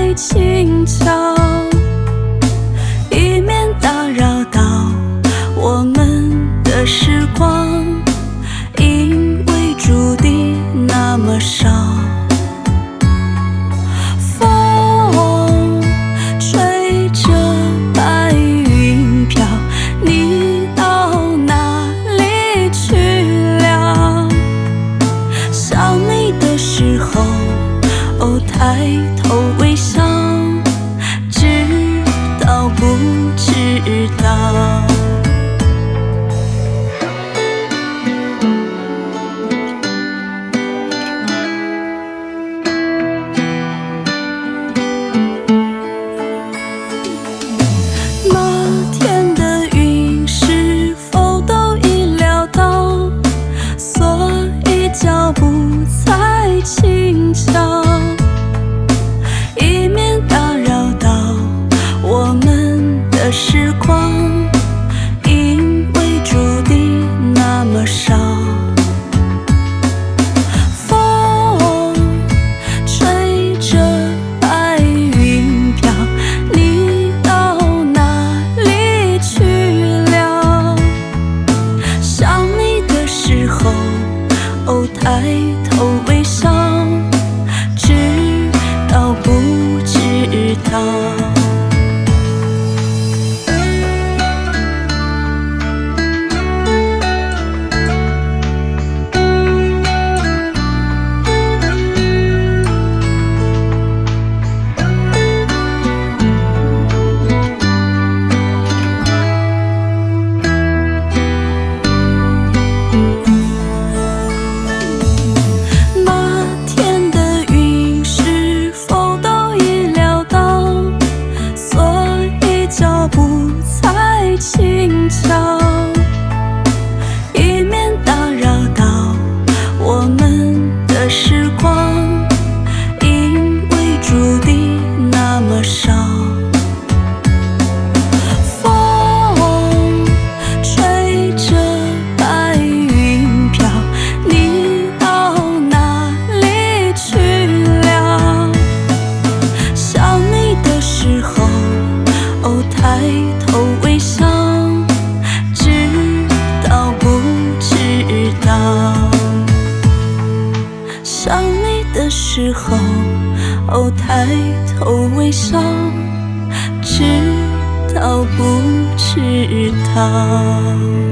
太轻巧，以免打扰到我们的时光，因为注定那么少。风吹着白云飘，你到哪里去了？想你的时候，哦，抬头微笑，知道不知道？那天的云是否都已料到，所以脚步才轻巧，以免打扰到我们的时光，因为注定那么少。风吹着白云飘，你到哪里去了？想你的时候，哦，抬头微笑，知道不知道？那天的云是否都已料到，所以脚步才轻巧，以免打扰到我们的时光，因为注定那么少。风吹着白云飘，你到哪里去了？想你的时候，哦，抬头微笑，知道不知道？想你的时候，哦，抬头微笑，知道不知道？